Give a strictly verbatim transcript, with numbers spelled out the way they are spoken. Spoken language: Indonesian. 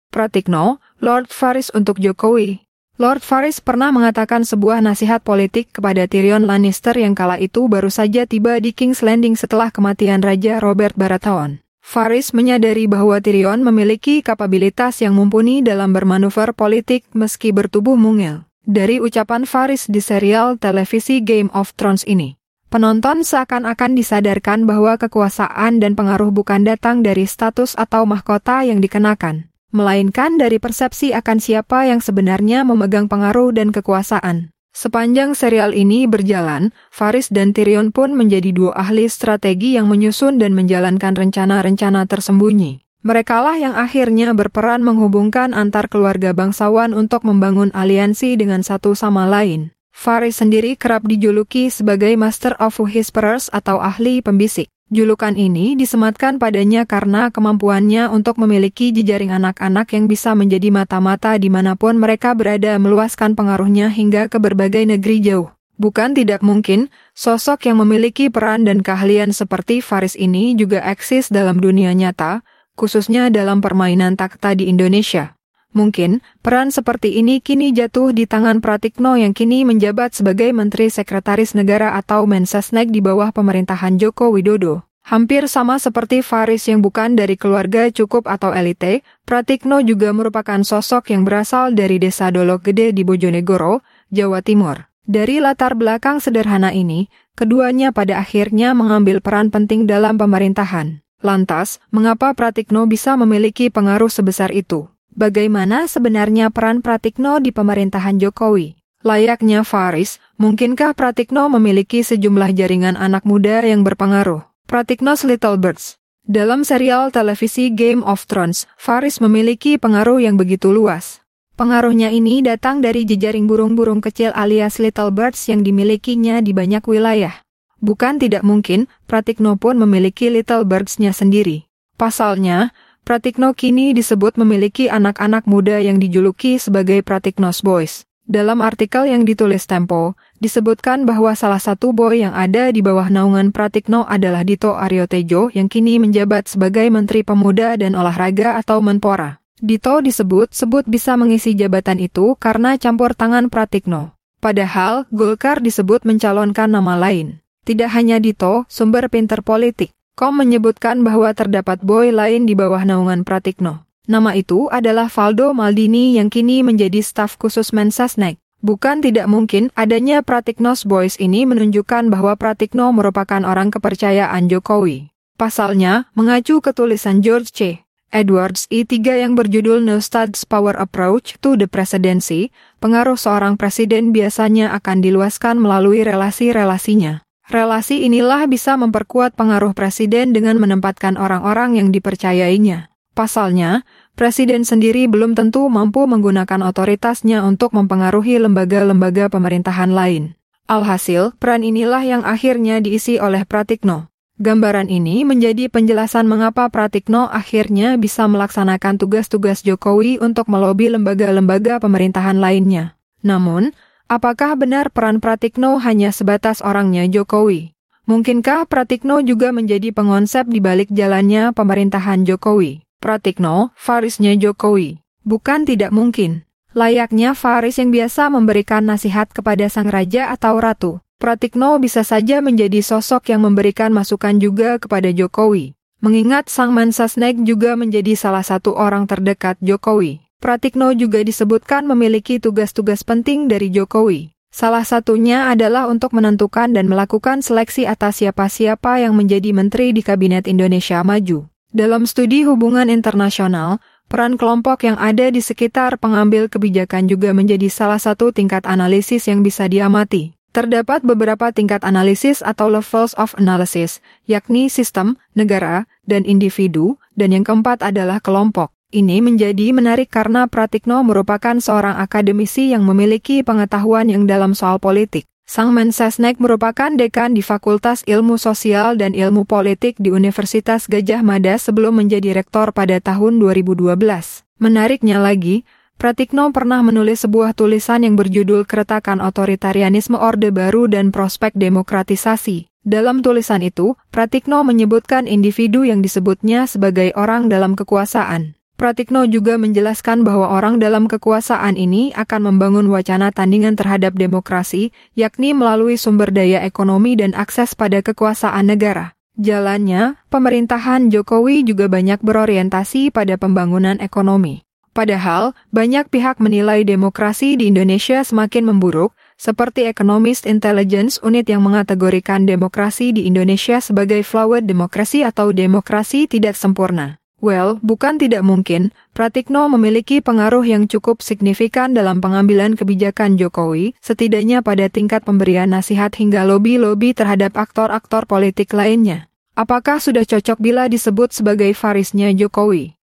Pratikno, Lord Varys untuk Jokowi. Lord Varys pernah mengatakan sebuah nasihat politik kepada Tyrion Lannister yang kala itu baru saja tiba di King's Landing setelah kematian Raja Robert Baratheon. Varys menyadari bahwa Tyrion memiliki kapabilitas yang mumpuni dalam bermanuver politik meski bertubuh mungil. Dari ucapan Varys di serial televisi Game of Thrones ini, penonton seakan-akan disadarkan bahwa kekuasaan dan pengaruh bukan datang dari status atau mahkota yang dikenakan, melainkan dari persepsi akan siapa yang sebenarnya memegang pengaruh dan kekuasaan. Sepanjang serial ini berjalan, Varys dan Tyrion pun menjadi dua ahli strategi yang menyusun dan menjalankan rencana-rencana tersembunyi. Merekalah yang akhirnya berperan menghubungkan antar keluarga bangsawan untuk membangun aliansi dengan satu sama lain. Varys sendiri kerap dijuluki sebagai Master of Whisperers atau ahli pembisik. Julukan ini disematkan padanya karena kemampuannya untuk memiliki jejaring anak-anak yang bisa menjadi mata-mata dimanapun mereka berada, meluaskan pengaruhnya hingga ke berbagai negeri jauh. Bukan tidak mungkin, sosok yang memiliki peran dan keahlian seperti Varys ini juga eksis dalam dunia nyata, khususnya dalam permainan takhta di Indonesia. Mungkin, peran seperti ini kini jatuh di tangan Pratikno yang kini menjabat sebagai Menteri Sekretaris Negara atau Mensesnek di bawah pemerintahan Joko Widodo. Hampir sama seperti Varys yang bukan dari keluarga cukup atau elite, Pratikno juga merupakan sosok yang berasal dari desa Dolok Gede di Bojonegoro, Jawa Timur. Dari latar belakang sederhana ini, keduanya pada akhirnya mengambil peran penting dalam pemerintahan. Lantas, mengapa Pratikno bisa memiliki pengaruh sebesar itu? Bagaimana sebenarnya peran Pratikno di pemerintahan Jokowi? Layaknya Varys, mungkinkah Pratikno memiliki sejumlah jaringan anak muda yang berpengaruh? Pratikno's Little Birds. Dalam serial televisi Game of Thrones, Varys memiliki pengaruh yang begitu luas. Pengaruhnya ini datang dari jejaring burung-burung kecil alias Little Birds yang dimilikinya di banyak wilayah. Bukan tidak mungkin, Pratikno pun memiliki Little Birds-nya sendiri. Pasalnya, Pratikno kini disebut memiliki anak-anak muda yang dijuluki sebagai Pratikno's Boys. Dalam artikel yang ditulis Tempo, disebutkan bahwa salah satu boy yang ada di bawah naungan Pratikno adalah Dito Aryo Tejo yang kini menjabat sebagai Menteri Pemuda dan Olahraga atau Menpora. Dito disebut-sebut bisa mengisi jabatan itu karena campur tangan Pratikno. Padahal, Golkar disebut mencalonkan nama lain. Tidak hanya Dito, sumber pinter politik .com menyebutkan bahwa terdapat boy lain di bawah naungan Pratikno. Nama itu adalah Valdo Maldini yang kini menjadi staf khusus Mensesnek. Bukan tidak mungkin adanya Pratikno's Boys ini menunjukkan bahwa Pratikno merupakan orang kepercayaan Jokowi. Pasalnya, mengacu ke tulisan George C. Edwards I tiga yang berjudul Neustadt's Power Approach to the Presidency, pengaruh seorang presiden biasanya akan diluaskan melalui relasi-relasinya. Relasi inilah bisa memperkuat pengaruh presiden dengan menempatkan orang-orang yang dipercayainya. Pasalnya, presiden sendiri belum tentu mampu menggunakan otoritasnya untuk mempengaruhi lembaga-lembaga pemerintahan lain. Alhasil, peran inilah yang akhirnya diisi oleh Pratikno. Gambaran ini menjadi penjelasan mengapa Pratikno akhirnya bisa melaksanakan tugas-tugas Jokowi untuk melobi lembaga-lembaga pemerintahan lainnya. Namun, apakah benar peran Pratikno hanya sebatas orangnya Jokowi? Mungkinkah Pratikno juga menjadi pengonsep di balik jalannya pemerintahan Jokowi? Pratikno, Varysnya Jokowi. Bukan tidak mungkin. Layaknya Varys yang biasa memberikan nasihat kepada sang raja atau ratu, Pratikno bisa saja menjadi sosok yang memberikan masukan juga kepada Jokowi. Mengingat sang Mensesnek juga menjadi salah satu orang terdekat Jokowi. Pratikno juga disebutkan memiliki tugas-tugas penting dari Jokowi. Salah satunya adalah untuk menentukan dan melakukan seleksi atas siapa-siapa yang menjadi menteri di Kabinet Indonesia Maju. Dalam studi hubungan internasional, peran kelompok yang ada di sekitar pengambil kebijakan juga menjadi salah satu tingkat analisis yang bisa diamati. Terdapat beberapa tingkat analisis atau levels of analysis, yakni sistem, negara, dan individu, dan yang keempat adalah kelompok. Ini menjadi menarik karena Pratikno merupakan seorang akademisi yang memiliki pengetahuan yang dalam soal politik. Sang Mensesnek merupakan dekan di Fakultas Ilmu Sosial dan Ilmu Politik di Universitas Gadjah Mada sebelum menjadi rektor pada tahun dua ribu dua belas. Menariknya lagi, Pratikno pernah menulis sebuah tulisan yang berjudul Keretakan Otoritarianisme Orde Baru dan Prospek Demokratisasi. Dalam tulisan itu, Pratikno menyebutkan individu yang disebutnya sebagai orang dalam kekuasaan. Pratikno juga menjelaskan bahwa orang dalam kekuasaan ini akan membangun wacana tandingan terhadap demokrasi, yakni melalui sumber daya ekonomi dan akses pada kekuasaan negara. Jalannya, pemerintahan Jokowi juga banyak berorientasi pada pembangunan ekonomi. Padahal, banyak pihak menilai demokrasi di Indonesia semakin memburuk, seperti Economist Intelligence Unit yang mengategorikan demokrasi di Indonesia sebagai flawed demokrasi atau demokrasi tidak sempurna. Well, bukan tidak mungkin, Pratikno memiliki pengaruh yang cukup signifikan dalam pengambilan kebijakan Jokowi, setidaknya pada tingkat pemberian nasihat hingga lobi-lobi terhadap aktor-aktor politik lainnya. Apakah sudah cocok bila disebut sebagai varisnya Jokowi?